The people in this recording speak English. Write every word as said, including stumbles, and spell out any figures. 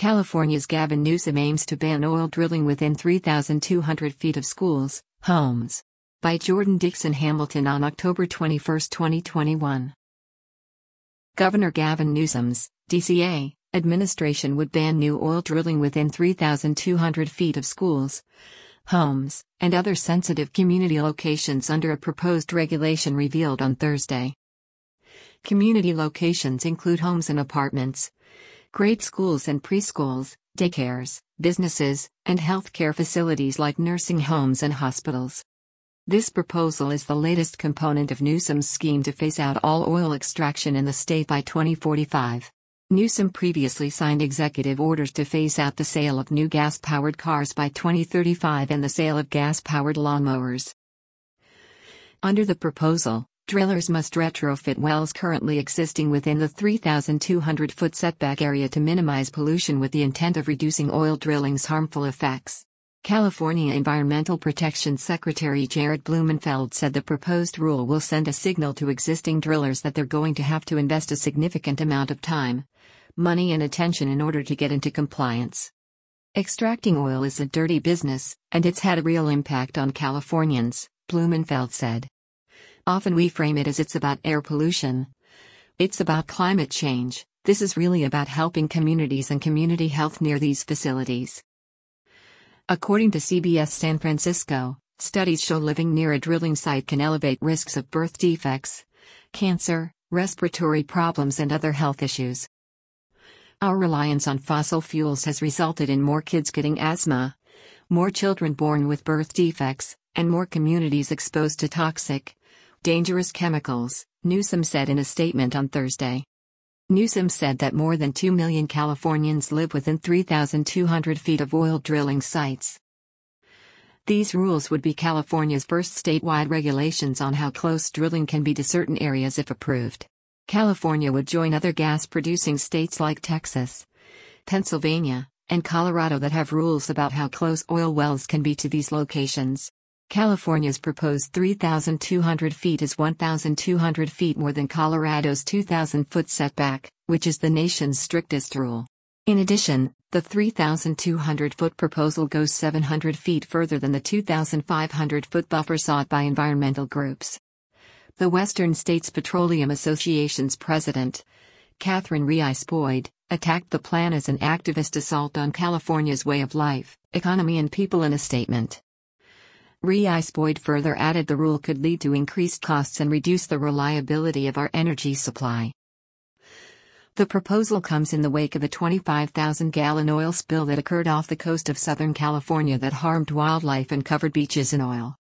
California's Gavin Newsom aims to ban oil drilling within three thousand two hundred feet of schools, homes. By Jordan Dixon Hamilton on October twenty-first, twenty twenty-one. Governor Gavin Newsom's, D C A, administration would ban new oil drilling within three thousand two hundred feet of schools, homes, and other sensitive community locations under a proposed regulation revealed on Thursday. Community locations include homes and apartments, grade schools and preschools, daycares, businesses, and healthcare facilities like nursing homes and hospitals. This proposal is the latest component of Newsom's scheme to phase out all oil extraction in the state by twenty forty-five. Newsom previously signed executive orders to phase out the sale of new gas-powered cars by twenty thirty-five and the sale of gas-powered lawnmowers. Under the proposal, drillers must retrofit wells currently existing within the three thousand two hundred foot setback area to minimize pollution with the intent of reducing oil drilling's harmful effects. California Environmental Protection Secretary Jared Blumenfeld said the proposed rule will send a signal to existing drillers that they're going to have to invest a significant amount of time, money and attention in order to get into compliance. Extracting oil is a dirty business, and it's had a real impact on Californians, Blumenfeld said. Often we frame it as it's about air pollution. It's about climate change. This is really about helping communities and community health near these facilities. According to C B S San Francisco, studies show living near a drilling site can elevate risks of birth defects, cancer, respiratory problems, and other health issues. Our reliance on fossil fuels has resulted in more kids getting asthma, more children born with birth defects, and more communities exposed to toxic, dangerous chemicals, Newsom said in a statement on Thursday. Newsom said that more than two million Californians live within three thousand two hundred feet of oil drilling sites. These rules would be California's first statewide regulations on how close drilling can be to certain areas if approved. California would join other gas-producing states like Texas, Pennsylvania, and Colorado that have rules about how close oil wells can be to these locations. California's proposed three thousand two hundred feet is one thousand two hundred feet more than Colorado's two thousand foot setback, which is the nation's strictest rule. In addition, the three thousand two hundred foot proposal goes seven hundred feet further than the two thousand five hundred foot buffer sought by environmental groups. The Western States Petroleum Association's president, Catherine Rice Boyd, attacked the plan as an activist assault on California's way of life, economy, and people in a statement. Rice Boyd further added the rule could lead to increased costs and reduce the reliability of our energy supply. The proposal comes in the wake of a twenty-five thousand gallon oil spill that occurred off the coast of Southern California that harmed wildlife and covered beaches in oil.